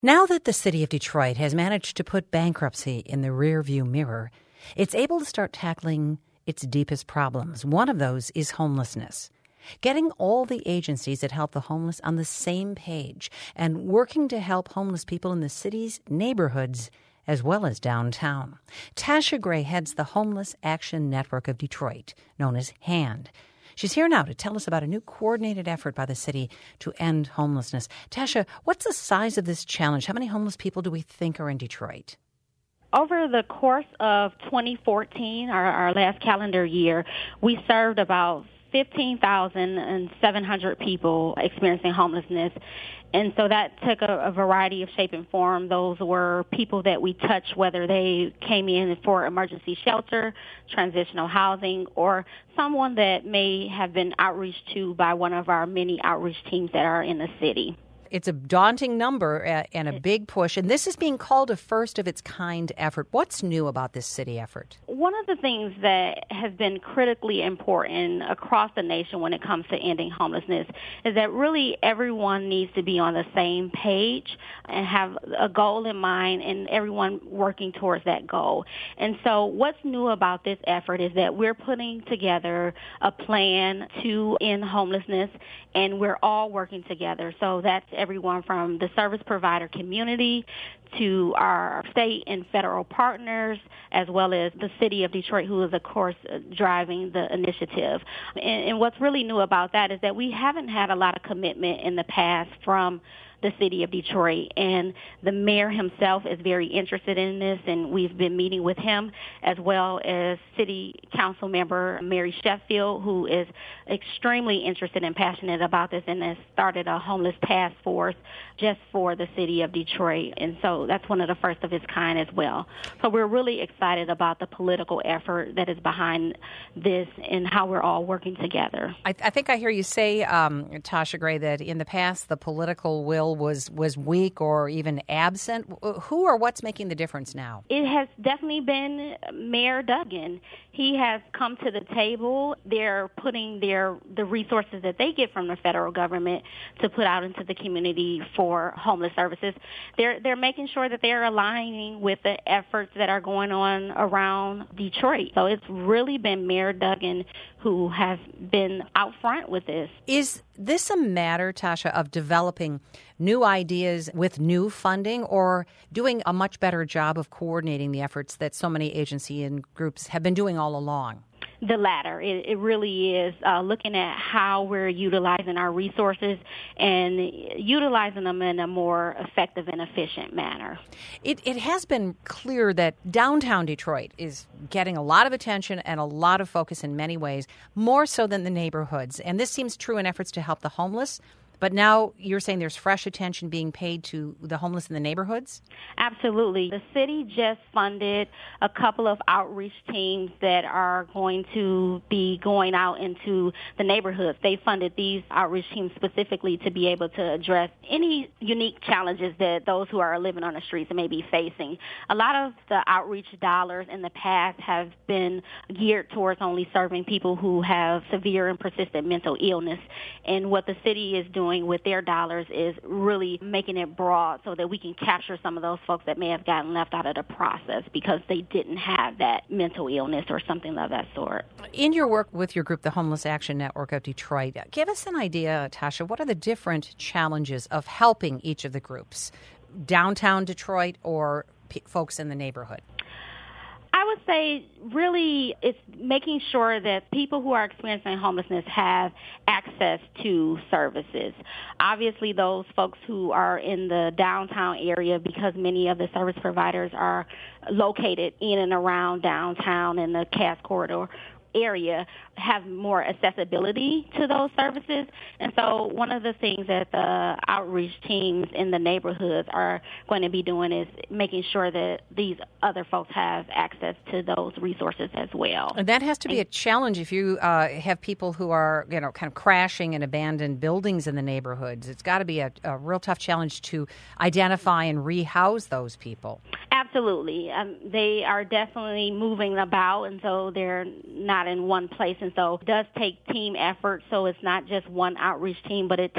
Now that the city of Detroit has managed to put bankruptcy in the rearview mirror, it's able to start tackling its deepest problems. One of those is homelessness. Getting all the agencies that help the homeless on the same page and working to help homeless people in the city's neighborhoods as well as downtown. Tasha Gray heads the Homeless Action Network of Detroit, known as HAND. She's here now to tell us about a new coordinated effort by the city to end homelessness. Tasha, what's the size of this challenge? How many homeless people do we think are in Detroit? Over the course of 2014, our last calendar year, we served about 15,700 people experiencing homelessness. And so that took a variety of shape and form. Those were people that we touched, whether they came in for emergency shelter, transitional housing, or someone that may have been outreached to by one of our many outreach teams that are in the city. It's a daunting number and a big push, and this is being called a first-of-its-kind effort. What's new about this city effort? One of the things that has been critically important across the nation when it comes to ending homelessness is that really everyone needs to be on the same page and have a goal in mind and everyone working towards that goal. And so what's new about this effort is that we're putting together a plan to end homelessness, and we're all working together. So that's everyone from the service provider community to our state and federal partners, as well as the city of Detroit, who is, of course, driving the initiative. And what's really new about that is that we haven't had a lot of commitment in the past from the city of Detroit, and the mayor himself is very interested in this, and we've been meeting with him, as well as city council member Mary Sheffield, who is extremely interested and passionate about this and has started a homeless task force just for the city of Detroit. And so that's one of the first of its kind as well. So we're really excited about the political effort that is behind this and how we're all working together. I think I hear you say, Tasha Gray, that in the past the political will was weak or even absent. Who or what's making the difference now? It has definitely been Mayor Duggan. He has come to the table. They're putting the resources that they get from the federal government to put out into the community for homeless services. They're making sure that they're aligning with the efforts that are going on around Detroit. So it's really been Mayor Duggan who has been out front with this. Is this a matter, Tasha, of developing new ideas with new funding or doing a much better job of coordinating the efforts that so many agencies and groups have been doing all along? The latter. It really is looking at how we're utilizing our resources and utilizing them in a more effective and efficient manner. It has been clear that downtown Detroit is getting a lot of attention and a lot of focus in many ways, more so than the neighborhoods. And this seems true in efforts to help the homeless. But now you're saying there's fresh attention being paid to the homeless in the neighborhoods? Absolutely. The city just funded a couple of outreach teams that are going to be going out into the neighborhoods. They funded these outreach teams specifically to be able to address any unique challenges that those who are living on the streets may be facing. A lot of the outreach dollars in the past have been geared towards only serving people who have severe and persistent mental illness. And what the city is doing with their dollars is really making it broad so that we can capture some of those folks that may have gotten left out of the process because they didn't have that mental illness or something of that sort. In your work with your group, the Homeless Action Network of Detroit, give us an idea, Tasha, what are the different challenges of helping each of the groups, downtown Detroit or folks in the neighborhood? I would say really it's making sure that people who are experiencing homelessness have access to services. Obviously, those folks who are in the downtown area, because many of the service providers are located in and around downtown in the Cass Corridor area, have more accessibility to those services. And so one of the things that the outreach teams in the neighborhoods are going to be doing is making sure that these other folks have access to those resources as well. And that has to be a challenge if you have people who are, kind of crashing in abandoned buildings in the neighborhoods. It's got to be a real tough challenge to identify and rehouse those people. Absolutely. They are definitely moving about, and so they're not in one place. And so it does take team effort. So it's not just one outreach team, but it takes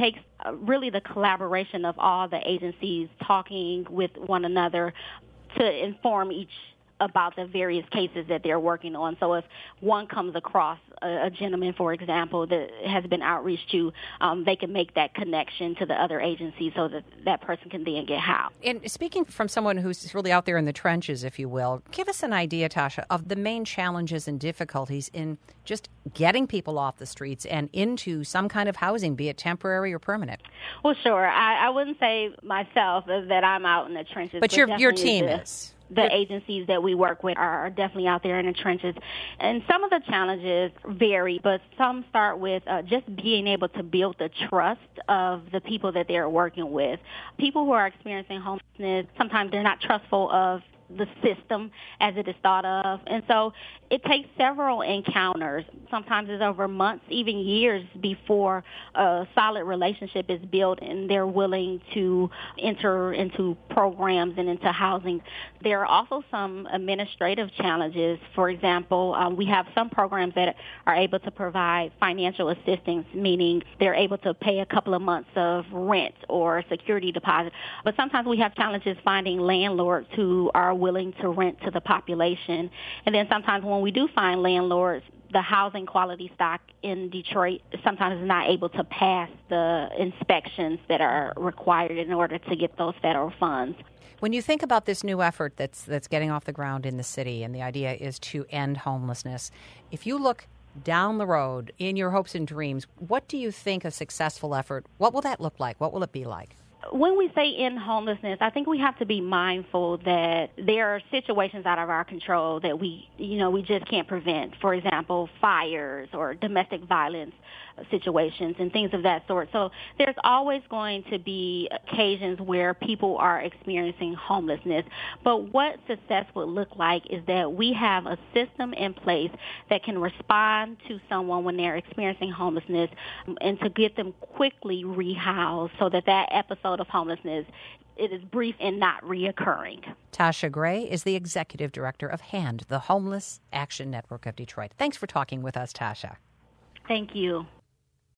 really the collaboration of all the agencies talking with one another to inform each about the various cases that they're working on. So if one comes across a gentleman, for example, that has been outreached to, they can make that connection to the other agency so that that person can then get help. And speaking from someone who's really out there in the trenches, if you will, give us an idea, Tasha, of the main challenges and difficulties in just getting people off the streets and into some kind of housing, be it temporary or permanent. Well, sure. I wouldn't say myself that I'm out in the trenches. But your team is. The agencies that we work with are definitely out there in the trenches. And some of the challenges vary, but some start with just being able to build the trust of the people that they're working with. People who are experiencing homelessness, sometimes they're not trustful of the system as it is thought of. And so it takes several encounters. Sometimes it's over months, even years before a solid relationship is built and they're willing to enter into programs and into housing. There are also some administrative challenges. For example, we have some programs that are able to provide financial assistance, meaning they're able to pay a couple of months of rent or security deposit. But sometimes we have challenges finding landlords who are willing to rent to the population. And then sometimes when we do find landlords, the housing quality stock in Detroit sometimes is not able to pass the inspections that are required in order to get those federal funds. When you think about this new effort that's getting off the ground in the city, and the idea is to end homelessness, if you look down the road in your hopes and dreams, what do you think a successful effort, what will that look like? What will it be like? When we say end homelessness, I think we have to be mindful that there are situations out of our control that we just can't prevent. For example, fires or domestic violence situations and things of that sort. So there's always going to be occasions where people are experiencing homelessness. But what success would look like is that we have a system in place that can respond to someone when they're experiencing homelessness and to get them quickly rehoused so that episode of homelessness, it is brief and not reoccurring. Tasha Gray is the executive director of HAND, the Homeless Action Network of Detroit. Thanks for talking with us, Tasha. Thank you.